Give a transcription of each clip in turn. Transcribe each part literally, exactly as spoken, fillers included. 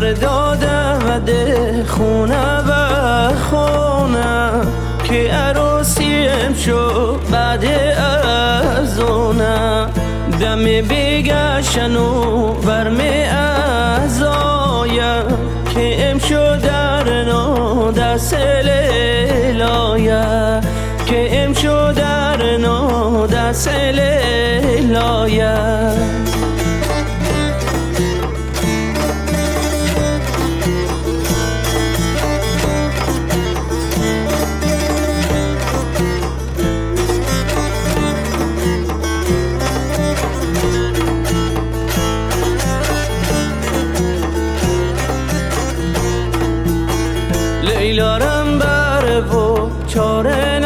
سر داده و ده خونه و خونه که عروسیم شو بعد از اونه دم بگشن و برمی ازایه که ام شو در نو دست لیلایه که ام شو در نو دست لیلایه لیلارم بره و چاره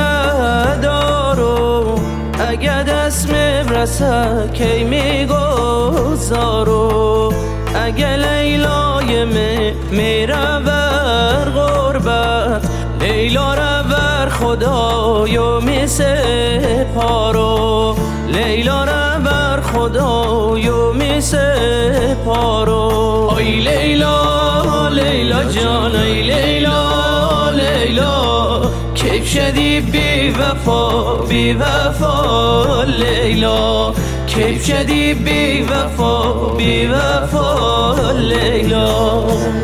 ندارو اگه دست میبرسه کی میگذارو اگه لیلای می میره بر غربت لیلا را بر خدایو می سپارو لیلا را بر خدایو می سپارو آی لیلا لیلا جان ای لیلا لیلا کیف شدی بی وفا بی وفا لیلا کیف شدی بی وفا بی وفا لیلا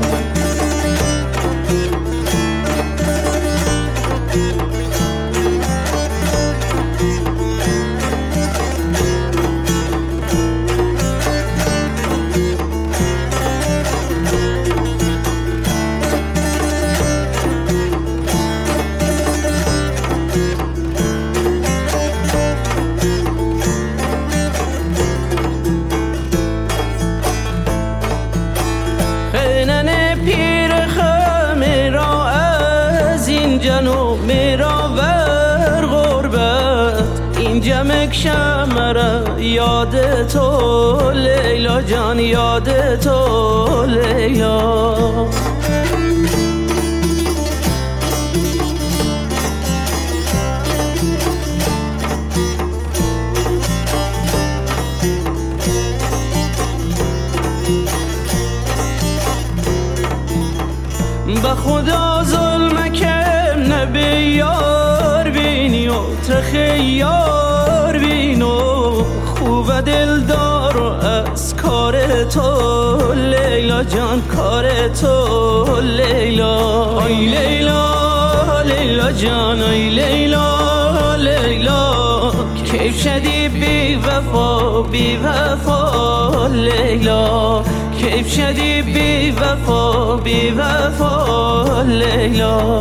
جنو میرا ور غربت این جمک شمره یاد تو لیلا جان یاد تو لیلا به خدا ظلم کم نبی یار بینی و تخیار بینو خوب دلدار از کار تو لیلا جان کار تو لیلا آی لیلا لیلا جان آی لیلا لیلا کیف شدی بی وفا بی وفا لیلا کیف شدی بی وفا بی وفا لیلا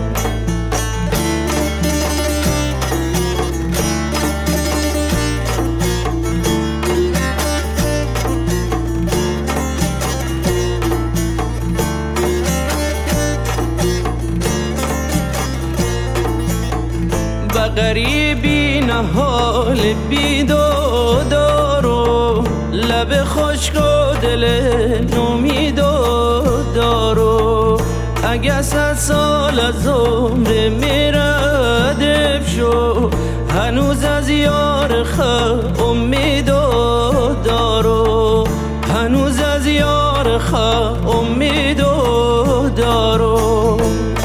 به غریبی نهال بی دو دارو لب خشک و دل نومید دارو اگه صد سال از عمر میره دف شو هنوز از یار خ امید دارو هنوز از یار خ امید دارو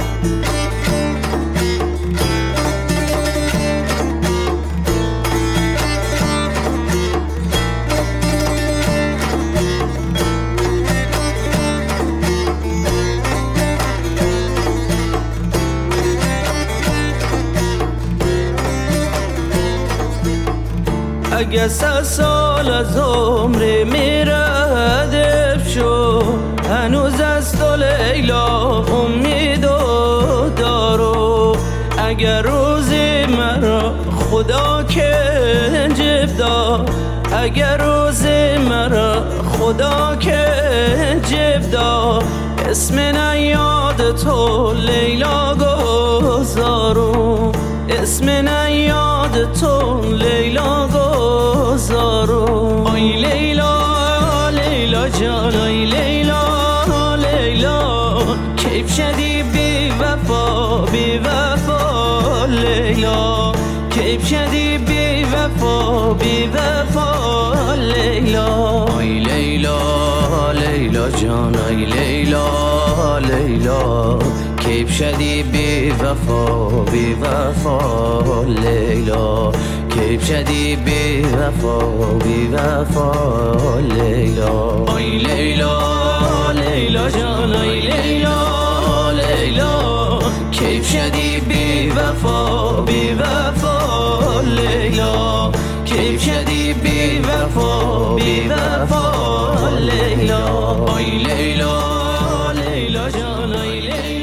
اگه سه سال از عمر میره دف شو هنوز از تو لیلا امید دارو اگر روزی مرا خدا که جب داد اگر روزی مرا خدا که جب داد اسم نیاد تو لیلا گذارو اسم نیاد تو لیلا گذارو آی لیلا لیلا جان آی لیلا لیلا کیف شدی بی وفا بی وفا لیلا کیف شدی بی وفا بی وفا لیلا آی لیلا لیلا جان جان ای لیلا لیلا کیف شدی بی وفا بی وفا لیلا کیف شدی بی وفا بی وفا لیلا ای لیلا لیلا جان ای لیلا لیلا کیف شدی بی وفا بی وفا لیلا کیف شدی بی وفا بی وفا لیلا ای لیلا لیلا جان ای لیلا